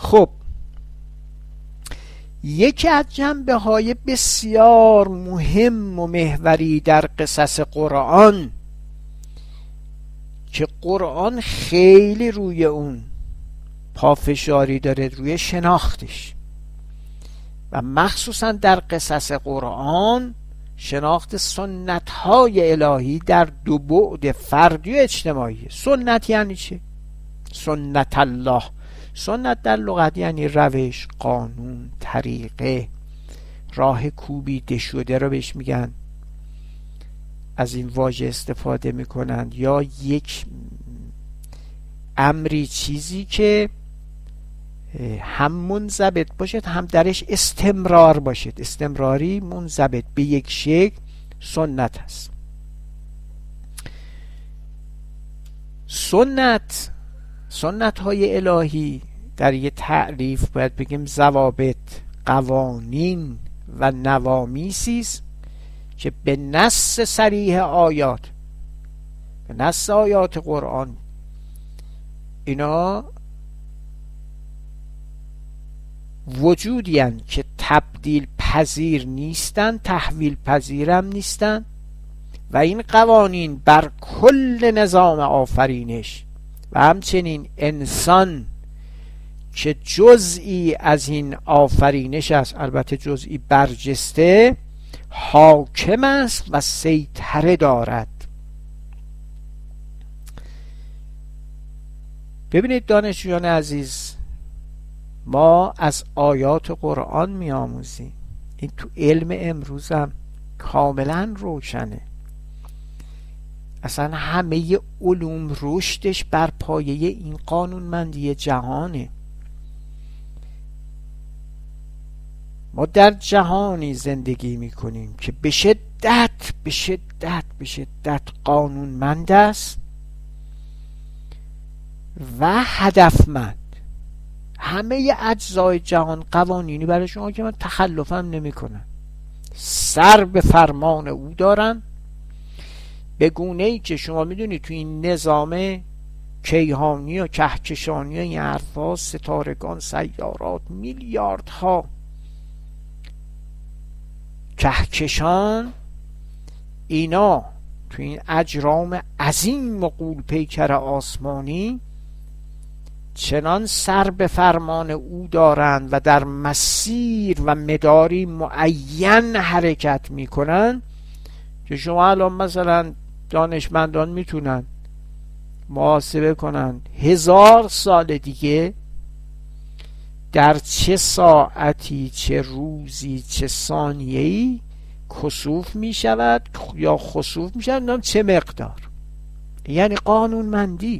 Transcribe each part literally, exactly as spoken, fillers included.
خب یکی از جنبه های بسیار مهم و محوری در قصص قرآن که قرآن خیلی روی اون پافشاری داره، روی شناختش، و مخصوصا در قصص قرآن شناخت سنت های الهی در دو بعد، فردی و اجتماعی. سنت یعنی چه؟ سنت الله. سنت در لغت یعنی روش، قانون، طریقه، راه کوبیده شده رو بهش میگن، از این واژه استفاده میکنند. یا یک امری، چیزی که هم منضبط باشد هم درش استمرار باشد، استمراری، منضبط به یک شکل، سنت هست. سنت سنت های الهی در یه تعریف باید بگیم ضوابط، قوانین و نوامیسی است که به نص صریح آیات، به نص آیات قرآن، اینا وجودی هستند که تبدیل پذیر نیستن، تحویل پذیرم نیستن، و این قوانین بر کل نظام آفرینش و همچنین انسان که جزئی از این آفرینش است، البته جزئی برجسته، حاکم است و سیطره دارد. ببینید دانشجویان عزیز، ما از آیات قرآن می آموزیم. این تو علم امروزم کاملا روشنه. اصلا همه علوم رشدش بر پایه این قانونمندی جهانه. ما در جهانی زندگی می کنیم که به شدت به شدت به شدت قانونمند است و هدفمند. همه اجزای جهان قوانینی برای شما که من تخلفم نمی کنن، سر به فرمان او دارن، به گونه ای که شما میدونید تو این نظام کیهانی و کهکشانی و این حرفا، ستارگان، سیارات، میلیاردها کهکشان، اینا تو این اجرام عظیم و غول پیکر آسمانی چنان سر به فرمان او دارند و در مسیر و مداری معین حرکت میکنن که شما الان مثلا دانشمندان میتونن محاسبه کنن هزار سال دیگه در چه ساعتی، چه روزی، چه ثانیه‌ای کسوف میشود یا خسوف میشود، چه مقدار. یعنی قانونمندی.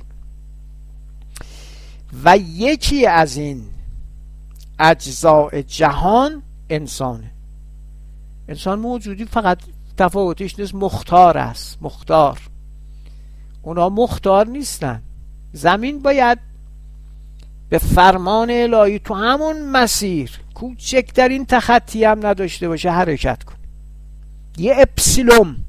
و یکی از این اجزاء جهان انسانه. انسان موجودی فقط تفاوتش نیست مختار است. مختار اونا مختار نیستن. زمین باید به فرمان الهی تو همون مسیر کوچکترین تخطی هم نداشته باشه حرکت کنه، یه اپسیلوم.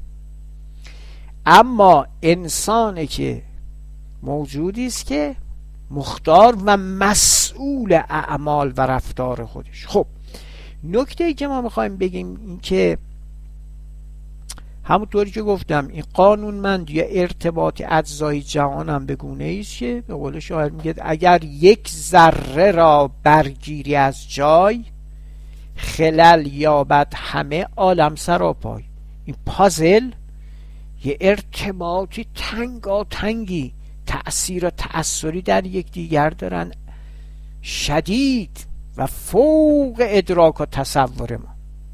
اما انسانه که موجودی است که مختار و مسئول اعمال و رفتار خودش. خب نکته ای که ما میخوایم بگیم این که همونطوری که گفتم این قانونمند یا ارتباط اجزای جهان هم به گونه ایست که به قول شاعر میگه اگر یک ذره را برگیری از جای، خلل یابد همه عالم سراپای. این پازل یه ارتباطی تنگا تنگی، تأثیر و تأثری در یک دیگر دارن، شدید و فوق ادراک و تصور ما.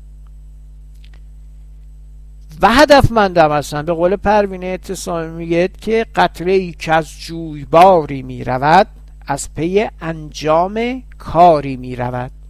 و هدفمندم هستن. به قول پروین اعتصامی میگه که قطره ای که از جویباری میرود، از پی انجام کاری میرود.